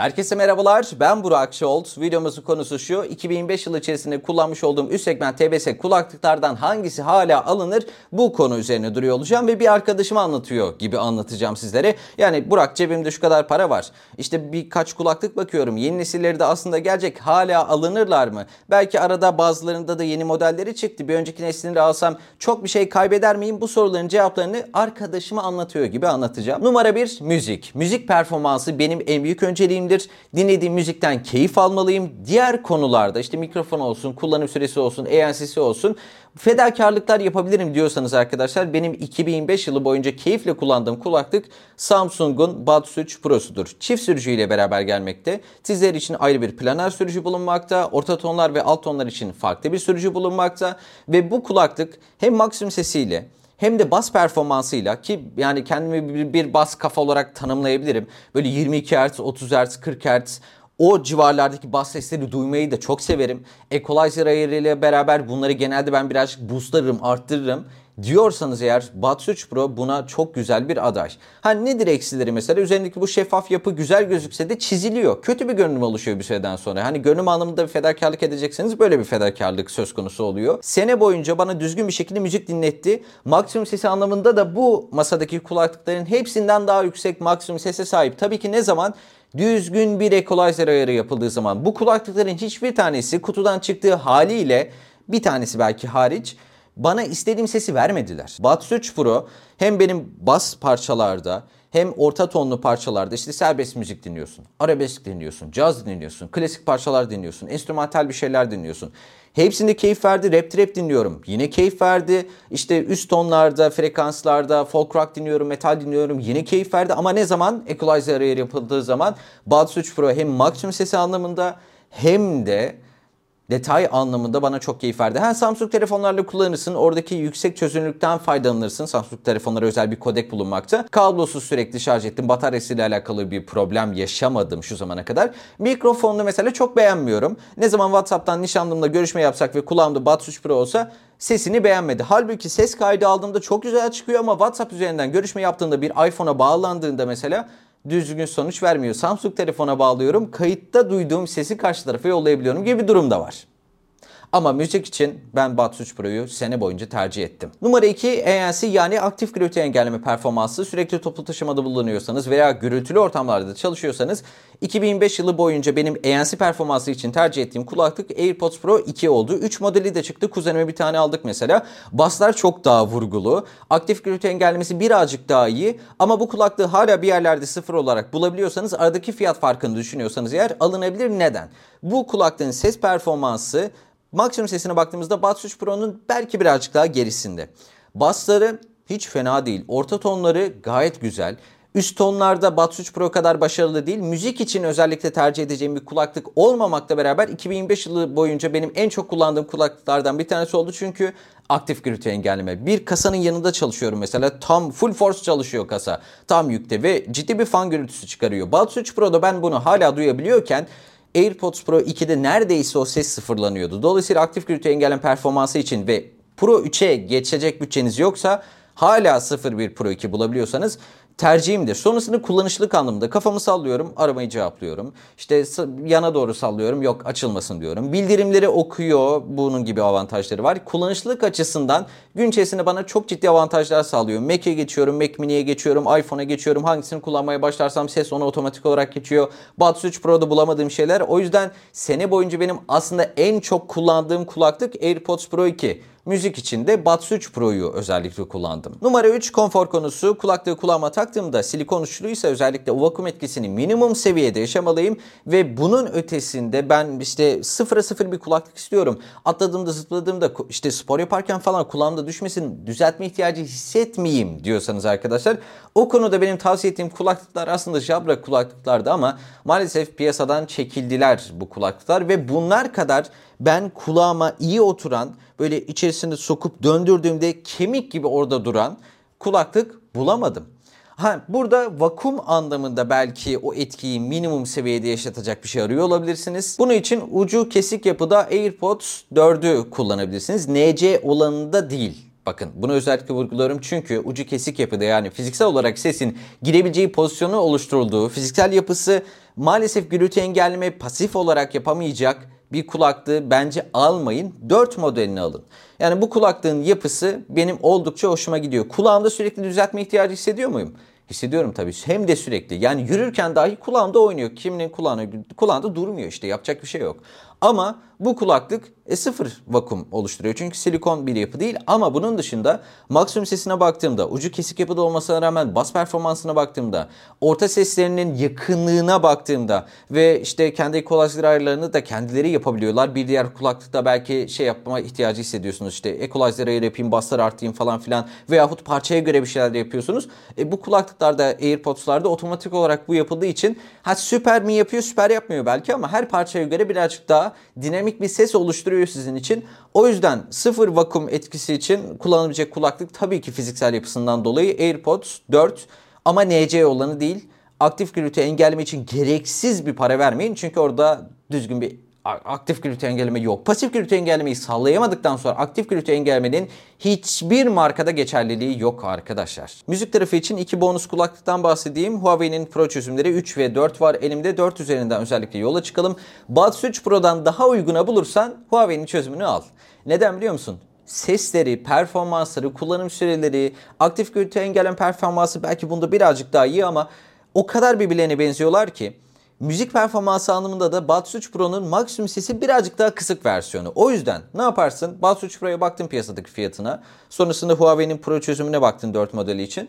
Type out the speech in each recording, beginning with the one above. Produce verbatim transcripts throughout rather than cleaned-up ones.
Herkese merhabalar, ben Burak Şolt. Videomuzun konusu şu: iki bin beş yılı içerisinde kullanmış olduğum üst segment T B S kulaklıklardan hangisi hala alınır? Bu konu üzerine duruyor olacağım ve bir arkadaşım anlatıyor gibi anlatacağım sizlere. Yani Burak, cebimde şu kadar para var, İşte birkaç kulaklık bakıyorum, yeni nesilleri de aslında gelecek, hala alınırlar mı? Belki arada bazılarında da yeni modelleri çıktı, bir önceki neslini de alsam çok bir şey kaybeder miyim? Bu soruların cevaplarını arkadaşıma anlatıyor gibi anlatacağım. Numara bir, müzik. Müzik performansı benim en büyük önceliğim. Dinlediğim müzikten keyif almalıyım. Diğer konularda işte mikrofon olsun, kullanım süresi olsun, A N C'si olsun, fedakarlıklar yapabilirim diyorsanız arkadaşlar, benim iki bin beş yılı boyunca keyifle kullandığım kulaklık Samsung'un Buds üç Pro'sudur. Çift sürücüyle beraber gelmekte. Sizler için ayrı bir planer sürücü bulunmakta. Orta tonlar ve alt tonlar için farklı bir sürücü bulunmakta. Ve bu kulaklık hem maksimum sesiyle hem de bas performansıyla, ki yani kendimi bir, bir bas kafa olarak tanımlayabilirim. Böyle yirmi iki hertz, otuz hertz, kırk hertz o civarlardaki bas sesleri duymayı da çok severim. Equalizer ayarıyla beraber bunları genelde ben birazcık boostlarım, arttırırım diyorsanız eğer, Buds üç Pro buna çok güzel bir aday. Ha, nedir eksileri mesela? Üzerindeki bu şeffaf yapı güzel gözükse de çiziliyor. Kötü bir görünüm oluşuyor bir süreden sonra. Hani görünüm anlamında bir fedakarlık edecekseniz böyle bir fedakarlık söz konusu oluyor. Sene boyunca bana düzgün bir şekilde müzik dinletti. Maksimum sesi anlamında da bu masadaki kulaklıkların hepsinden daha yüksek maksimum sese sahip. Tabii ki ne zaman? Düzgün bir equalizer ayarı yapıldığı zaman. Bu kulaklıkların hiçbir tanesi kutudan çıktığı haliyle, bir tanesi belki hariç, bana istediğim sesi vermediler. Buds üç Pro hem benim bas parçalarda hem orta tonlu parçalarda, işte serbest müzik dinliyorsun, arabesk dinliyorsun, caz dinliyorsun, klasik parçalar dinliyorsun, enstrümantal bir şeyler dinliyorsun. Hepsinde keyif verdi. Rap trap dinliyorum, yine keyif verdi. İşte üst tonlarda, frekanslarda folk rock dinliyorum, metal dinliyorum, yine keyif verdi. Ama ne zaman? Equalizer ayarı yapıldığı zaman Buds üç Pro hem maksimum sesi anlamında hem de detay anlamında bana çok keyif verdi. Ha, Samsung telefonlarla kullanırsın. Oradaki yüksek çözünürlükten faydalanırsın. Samsung telefonlara özel bir kodek bulunmakta. Kablosuz sürekli şarj ettim. Bataryasıyla alakalı bir problem yaşamadım şu zamana kadar. Mikrofonunu mesela çok beğenmiyorum. Ne zaman WhatsApp'tan nişanlımla görüşme yapsak ve kulağımda Buds üç Pro olsa sesini beğenmedi. Halbuki ses kaydı aldığımda çok güzel çıkıyor ama WhatsApp üzerinden görüşme yaptığında, bir iPhone'a bağlandığında mesela düzgün sonuç vermiyor. Samsung telefona bağlıyorum, kayıtta duyduğum sesi karşı tarafa yollayabiliyorum gibi bir durum da var. Ama müzik için ben Buds üç Pro'yu sene boyunca tercih ettim. Numara iki, A N C yani aktif gürültü engelleme performansı. Sürekli toplu taşımada bulunuyorsanız veya gürültülü ortamlarda çalışıyorsanız, iki bin beş yılı boyunca benim A N C performansı için tercih ettiğim kulaklık AirPods Pro iki oldu. üç modeli de çıktı. Kuzenime bir tane aldık mesela. Basslar çok daha vurgulu. Aktif gürültü engellemesi birazcık daha iyi. Ama bu kulaklığı hala bir yerlerde sıfır olarak bulabiliyorsanız, aradaki fiyat farkını düşünüyorsanız eğer, alınabilir. Neden? Bu kulaklığın ses performansı maksimum sesine baktığımızda Buds üç Pro'nun belki birazcık daha gerisinde. Bassları hiç fena değil. Orta tonları gayet güzel. Üst tonlarda Buds üç Pro kadar başarılı değil. Müzik için özellikle tercih edeceğim bir kulaklık olmamakla beraber iki bin beş yılı boyunca benim en çok kullandığım kulaklıklardan bir tanesi oldu. Çünkü aktif gürültü engelleme. Bir kasanın yanında çalışıyorum mesela. Tam full force çalışıyor kasa. Tam yükte ve ciddi bir fan gürültüsü çıkarıyor. Buds üç Pro'da ben bunu hala duyabiliyorken, AirPods Pro ikide neredeyse o ses sıfırlanıyordu. Dolayısıyla aktif gürültü engelleme performansı için ve Pro üçe geçecek bütçeniz yoksa, hala sıfır bir Pro iki bulabiliyorsanız tercihimdir. Sonrasında kullanışlılık anlamında kafamı sallıyorum, aramayı cevaplıyorum. İşte yana doğru sallıyorum, yok açılmasın diyorum. Bildirimleri okuyor, bunun gibi avantajları var. Kullanışlılık açısından gün içerisinde bana çok ciddi avantajlar sağlıyor. Mac'e geçiyorum, Mac Mini'ye geçiyorum, iPhone'a geçiyorum. Hangisini kullanmaya başlarsam ses ona otomatik olarak geçiyor. Buds üç Pro'da bulamadığım şeyler. O yüzden sene boyunca benim aslında en çok kullandığım kulaklık AirPods Pro iki. Müzik için de Buds üç Pro'yu özellikle kullandım. Numara üç, konfor konusu. Kulaklığı kulağıma taktığımda silikon uçluysa özellikle o vakum etkisini minimum seviyede yaşamalıyım ve bunun ötesinde ben işte sıfıra sıfır bir kulaklık istiyorum. Atladığımda, zıpladığımda, işte spor yaparken falan kulağımda düşmesin, düzeltme ihtiyacı hissetmeyeyim diyorsanız arkadaşlar, o konuda benim tavsiye ettiğim kulaklıklar aslında Jabra kulaklıklardı ama maalesef piyasadan çekildiler bu kulaklıklar ve bunlar kadar ben kulağıma iyi oturan, böyle içerisinde sokup döndürdüğümde kemik gibi orada duran kulaklık bulamadım. Ha, burada vakum anlamında belki o etkiyi minimum seviyede yaşatacak bir şey arıyor olabilirsiniz. Bunun için ucu kesik yapıda AirPods dördü kullanabilirsiniz. N C olanında değil. Bakın, bunu özellikle vurguluyorum çünkü ucu kesik yapıda, yani fiziksel olarak sesin girebileceği pozisyonu oluşturulduğu, fiziksel yapısı maalesef gürültü engelleme pasif olarak yapamayacak bir kulaklığı bence almayın. dört modelini alın. Yani bu kulaklığın yapısı benim oldukça hoşuma gidiyor. Kulağımda sürekli düzeltme ihtiyacı hissediyor muyum? Hissediyorum tabii. Hem de sürekli. Yani yürürken dahi kulağımda oynuyor. Kiminin kulağına, kulağında durmuyor işte. Yapacak bir şey yok. Ama bu kulaklık e, sıfır vakum oluşturuyor. Çünkü silikon bir yapı değil. Ama bunun dışında maksimum sesine baktığımda, ucu kesik yapıda olmasına rağmen bas performansına baktığımda, orta seslerinin yakınlığına baktığımda ve işte kendi equalizer ayarlarını da kendileri yapabiliyorlar. Bir diğer kulaklıkta belki şey yapma ihtiyacı hissediyorsunuz. İşte equalizer ayarı yapayım, basları arttırayım falan filan veyahut parçaya göre bir şeyler yapıyorsunuz. E, bu kulaklıklarda, AirPods'larda otomatik olarak bu yapıldığı için ha süper mi yapıyor, süper yapmıyor belki ama her parçaya göre birazcık daha dinamik bir ses oluşturuyor sizin için. O yüzden sıfır vakum etkisi için kullanılabilecek kulaklık tabii ki fiziksel yapısından dolayı AirPods dört ama N C olanı değil. Aktif gürültü engelleme için gereksiz bir para vermeyin. Çünkü orada düzgün bir aktif gürültü engelleme yok. Pasif gürültü engellemeyi sağlayamadıktan sonra aktif gürültü engellemenin hiçbir markada geçerliliği yok arkadaşlar. Müzik tarafı için iki bonus kulaklıktan bahsedeyim. Huawei'nin Pro çözümleri üç ve dört var. Elimde dört üzerinden özellikle yola çıkalım. Buds üç Pro'dan daha uyguna bulursan Huawei'nin çözümünü al. Neden biliyor musun? Sesleri, performansları, kullanım süreleri, aktif gürültü engelleme performansı belki bunda birazcık daha iyi ama o kadar birbirlerine benziyorlar ki müzik performansı anlamında da Buds üç Pro'nun maksimum sesi birazcık daha kısık versiyonu. O yüzden ne yaparsın? Buds üç Pro'ya baktın piyasadaki fiyatına. Sonrasında Huawei'nin Pro çözümüne baktın dört modeli için.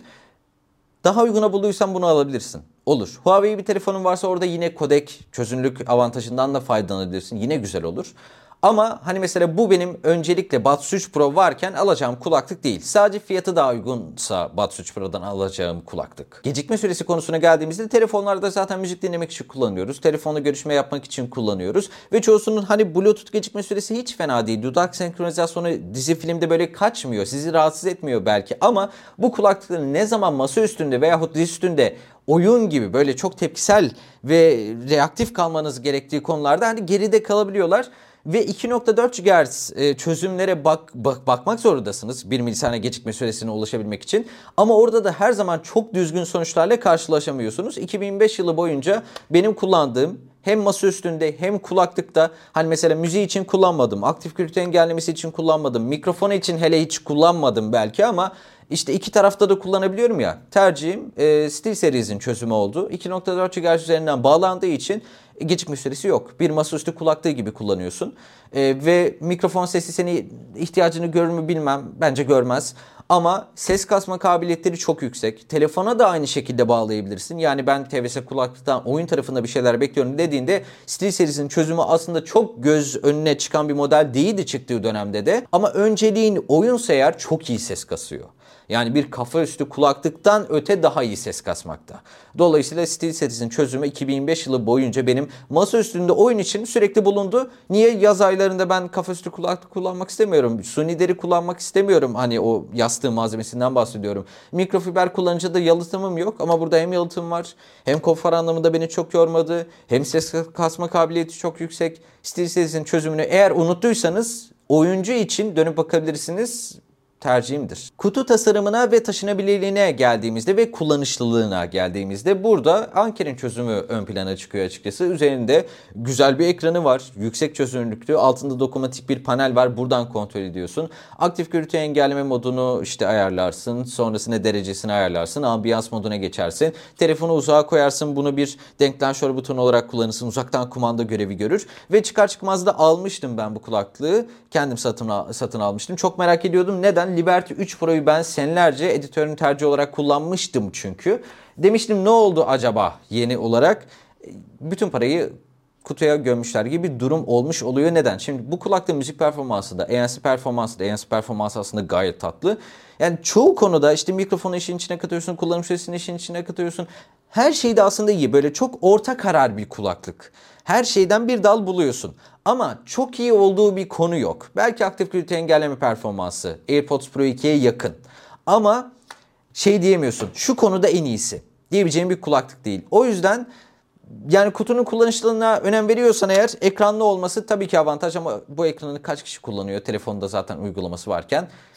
Daha uyguna bulduysan bunu alabilirsin. Olur. Huawei bir telefonun varsa orada yine kodek çözünürlük avantajından da faydalanabilirsin. Yine güzel olur. Ama hani mesela bu benim öncelikle Buds üç Pro varken alacağım kulaklık değil. Sadece fiyatı daha uygunsa Buds üç Pro'dan alacağım kulaklık. Gecikme süresi konusuna geldiğimizde telefonlarda zaten müzik dinlemek için kullanıyoruz. Telefonla görüşme yapmak için kullanıyoruz. Ve çoğusunun hani Bluetooth gecikme süresi hiç fena değil. Dudak senkronizasyonu dizi filmde böyle kaçmıyor. Sizi rahatsız etmiyor belki ama bu kulaklıkların ne zaman masa üstünde veyahut diz üstünde oyun gibi böyle çok tepkisel ve reaktif kalmanız gerektiği konularda hani geride kalabiliyorlar. Ve iki nokta dört gigahertz çözümlere bak, bak, bakmak zorundasınız bir milisaniye gecikme süresine ulaşabilmek için. Ama orada da her zaman çok düzgün sonuçlarla karşılaşamıyorsunuz. iki bin beş yılı boyunca benim kullandığım hem masa üstünde hem kulaklıkta hani mesela müziği için kullanmadım, aktif gürültü engellemesi için kullanmadım, mikrofonu için hele hiç kullanmadım belki ama işte iki tarafta da kullanabiliyorum ya. Tercihim e, SteelSeries'in çözümü oldu. iki nokta dört gigahertz üzerinden bağlandığı için gecikme süresi yok. Bir masaüstü kulaklığı gibi kullanıyorsun. E, ve mikrofon sesi seni ihtiyacını görür mü bilmem. Bence görmez. Ama ses kasma kabiliyetleri çok yüksek. Telefona da aynı şekilde bağlayabilirsin. Yani ben T V S kulaklıktan oyun tarafında bir şeyler bekliyorum dediğinde SteelSeries'in çözümü aslında çok göz önüne çıkan bir model değildi çıktığı dönemde de. Ama önceliğin oyunsa eğer çok iyi ses kasıyor. Yani bir kafa üstü kulaklıktan öte daha iyi ses kasmakta. Dolayısıyla SteelSeries'in çözümü iki bin beş yılı boyunca benim masa üstünde oyun için sürekli bulundu. Niye? Yaz aylarında ben kafa üstü kulaklık kullanmak istemiyorum. Suni deri kullanmak istemiyorum. Hani o yastığı malzemesinden bahsediyorum. Mikrofiber kullanıcıda yalıtımım yok ama burada hem yalıtım var hem konfor anlamında beni çok yormadı. Hem ses kasma kabiliyeti çok yüksek. SteelSeries'in çözümünü eğer unuttuysanız oyuncu için dönüp bakabilirsiniz. Tercihimdir. Kutu tasarımına ve taşınabilirliğine geldiğimizde ve kullanışlılığına geldiğimizde burada Anker'in çözümü ön plana çıkıyor açıkçası. Üzerinde güzel bir ekranı var. Yüksek çözünürlüklü. Altında dokunmatik bir panel var. Buradan kontrol ediyorsun. Aktif gürültü engelleme modunu işte ayarlarsın. Sonrasında derecesini ayarlarsın. Ambiyans moduna geçersin. Telefonu uzağa koyarsın. Bunu bir denklanşör butonu olarak kullanırsın. Uzaktan kumanda görevi görür. Ve çıkar çıkmaz da almıştım ben bu kulaklığı. Kendim satın, satın almıştım. Çok merak ediyordum. Neden? Liberty üç Pro'yu ben senelerce editörün tercih olarak kullanmıştım çünkü. Demiştim ne oldu acaba yeni olarak? Bütün parayı kutuya gömmüşler gibi bir durum olmuş oluyor. Neden? Şimdi bu kulaklığın müzik performansı da, A N C performansı da, A N C performansı aslında gayet tatlı. Yani çoğu konuda işte mikrofonu işin içine katıyorsun, kullanım süresini işin içine katıyorsun. Her şeyde aslında iyi. Böyle çok orta karar bir kulaklık. Her şeyden bir dal buluyorsun. Ama çok iyi olduğu bir konu yok. Belki aktif gürültü engelleme performansı AirPods Pro ikiye yakın. Ama şey diyemiyorsun. Şu konuda en iyisi diyebileceğim bir kulaklık değil. O yüzden yani kutunun kullanışlılığına önem veriyorsan eğer ekranlı olması tabii ki avantaj ama bu ekranı kaç kişi kullanıyor? Telefonda zaten uygulaması varken.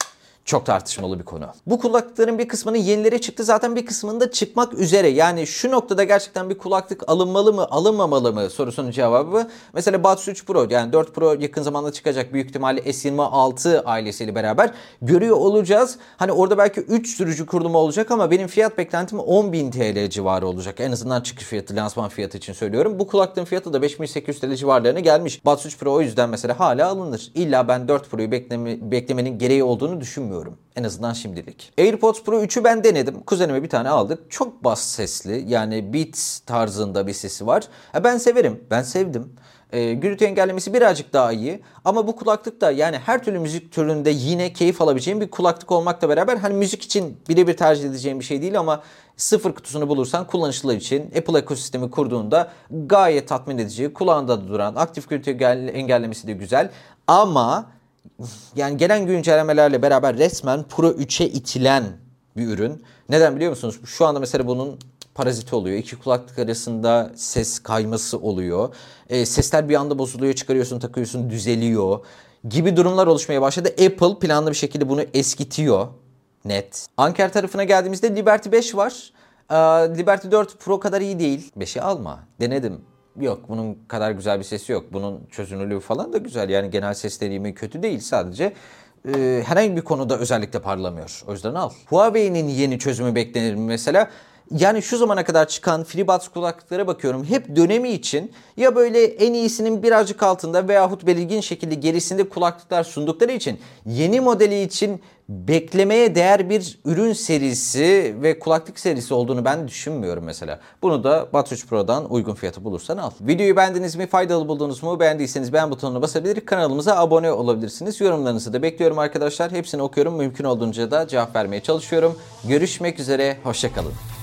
Çok tartışmalı bir konu. Bu kulaklıkların bir kısmının yenileri çıktı. Zaten bir kısmında çıkmak üzere. Yani şu noktada gerçekten bir kulaklık alınmalı mı, alınmamalı mı sorusunun cevabı. Mesela Buds üç Pro, yani dört Pro yakın zamanda çıkacak. Büyük ihtimalle S yirmi altı ailesiyle beraber görüyor olacağız. Hani orada belki üç sürücü kurulumu olacak ama benim fiyat beklentim on bin T L civarı olacak. En azından çıkış fiyatı, lansman fiyatı için söylüyorum. Bu kulaklığın fiyatı da beş bin sekiz yüz T L civarlarına gelmiş. Buds üç Pro o yüzden mesela hala alınır. İlla ben dört Pro'yu bekleme, beklemenin gereği olduğunu düşünmüyorum. En azından şimdilik. AirPods Pro üçü ben denedim. Kuzenime bir tane aldık. Çok bas sesli. Yani Beats tarzında bir sesi var. Ha, ben severim. Ben sevdim. E, gürültü engellemesi birazcık daha iyi. Ama bu kulaklık da yani her türlü müzik türünde yine keyif alabileceğim bir kulaklık olmakla beraber hani müzik için birebir tercih edeceğim bir şey değil ama sıfır kutusunu bulursan kullanışlılar için Apple ekosistemi kurduğunda gayet tatmin edici. Kulağında duran, aktif gürültü engellemesi de güzel. Ama yani gelen güncellemelerle beraber resmen Pro üçe itilen bir ürün. Neden biliyor musunuz? Şu anda mesela bunun paraziti oluyor. İki kulaklık arasında ses kayması oluyor. E, sesler bir anda bozuluyor, çıkarıyorsun, takıyorsun, düzeliyor gibi durumlar oluşmaya başladı. Apple planlı bir şekilde bunu eskitiyor. Net. Anker tarafına geldiğimizde Liberty beş var. Ee, Liberty dört Pro kadar iyi değil. beşi alma. Denedim. Yok, bunun kadar güzel bir sesi yok. Bunun çözünürlüğü falan da güzel. Yani genel ses deneyimi kötü değil. Sadece e, herhangi bir konuda özellikle parlamıyor. O yüzden al. Huawei'nin yeni çözümü beklenir mi mesela? Yani şu zamana kadar çıkan FreeBuds kulaklıklara bakıyorum. Hep dönemi için ya böyle en iyisinin birazcık altında veyahut belirgin şekilde gerisinde kulaklıklar sundukları için yeni modeli için beklemeye değer bir ürün serisi ve kulaklık serisi olduğunu ben düşünmüyorum mesela. Bunu da Buds üç Pro'dan uygun fiyatı bulursan al. Videoyu beğendiniz mi? Faydalı buldunuz mu? Beğendiyseniz beğen butonuna basabilir, kanalımıza abone olabilirsiniz. Yorumlarınızı da bekliyorum arkadaşlar. Hepsini okuyorum. Mümkün olduğunca da cevap vermeye çalışıyorum. Görüşmek üzere. Hoşça kalın.